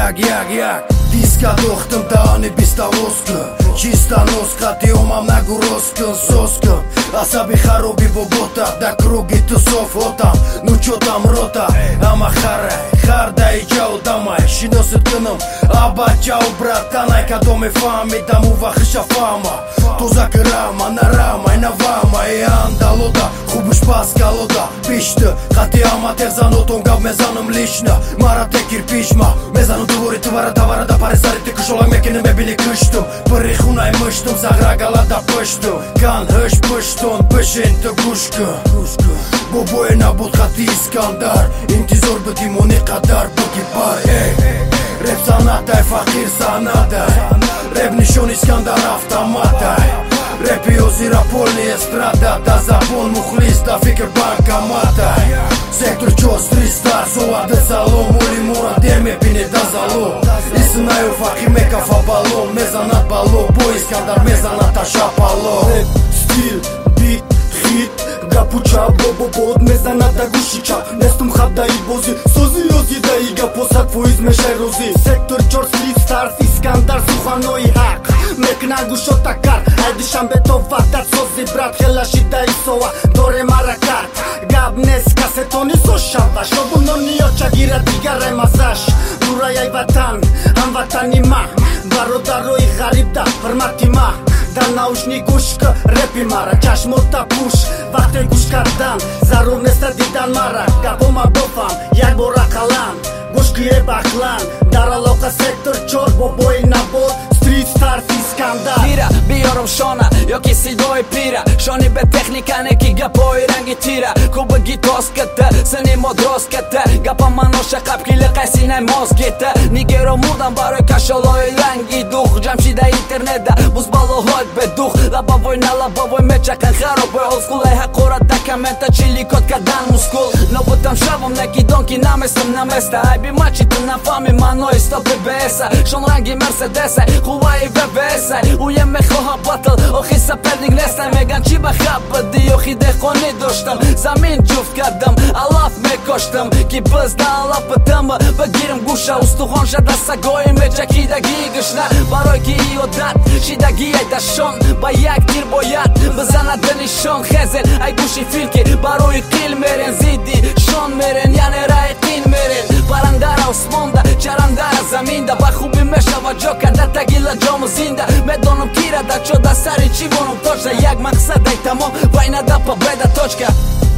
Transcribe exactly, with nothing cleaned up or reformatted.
jak, jak, jak Diska dochtëm të ani bista voskë Qista noska ti omam na guroskën soskën Asabi harobi bobota Da krugi të sofotam Nuk qotam rota Ama hare Harda i gjau damaj Shinosit kënëm Aba gjau bratanaj Ka do me fami Da mu va hësha fama To zakërama Na rama i na vama E anda loda Hubush pas ka loda Bishtë Kati ama te zanoton Gav me zanëm lishna Mara te kirpishma Me zanë të vorit të vara da vara da pare zarit Të kësholak me kene me bili kështëm Për i khuna i mështëm Zagra gala da pështëm Kanë hësh pështon Pëshin të gushkë Bobo e na bot kati iskandar Inti zor bëti moni kadar Bëki paj Rep sanata e fakir sanataj Rep nishon iskandar автоматай Repi o zira polni estrada Da zabon mukhlis da fikër banka mataj Sektor qos tristar Soa dhe salon Muli mura deme pini da zalo Isëna jo faki me kafa balon Mezanat balo Bo iskandar mezanat ta shapalo Rap, stil, beat, hit Ga puqa, bo bo bod Mezanat da gushiqa Nestum khab da i bozi Sozi ozi da i ga posat Foiz me shajrozi Sektor qor street stars Iskandar Suhanoj hak Me kna gushot takar Ajdi shambetova tat sozi brat Hela shida i soa Dore marakat Gab nes kasetoni so shava Shobun një oqa gira tigare mazash Duraj aj vatan Ham vatani ma Baro daro i gharib da Hërmati ma Da naushni gushkë Repi mara Qash mota push Vate gushka dan Zarur nesta didan mara Gapo ma bofam Jak bora kalan Gushki e baklan Dara loka sektor qor Boboj na bot Street stars iskandar Tira, biorëm shona, jo ki si doj pira Shoni be teknika ne ki gapoj rangi tira Ku bë gitos këtë, se një modros këtë Gapa manosha kap ki lëkaj si nej mozgite Një gero murdan baroj ka sholoj rangi duh Gjam shida interneta, bus balohojt be duh La bavoj na la bavoj me qa kan haro Për old school e hakora ta kamenta Qili kot ka dan muskull No bëtam shavom ne ki don ki namestëm na mesta Ajbi maqi të na fami manoj stop e besa Shon rangi Mercedese, Huawei ve vese U jem me koha battle O hisa pernik nestaj me gan qiba hapë Di o hi dekoni doshtëm Zamin gjuft ka dëm Alaf me koshtëm Ki bës da Allah për tëmë Bëgjirëm gusha Ustuhon shada sa goj me gjaki da gigëshna Baroj ki i o dat Shida gjaj da shon Bajak tir bojat Bëzana dëni shon Hezel aj gushi filki Baroj i kil meren Zidi shon meren Janë era e tin meren Parandara Osmonda Qarandara zaminda Bahubi me shava gjoka Da tagila gjomë zinda Me donëm kira da qo da sari qivonëm toqda Jak ma kësa da i tamon Vajna da pa breda toqka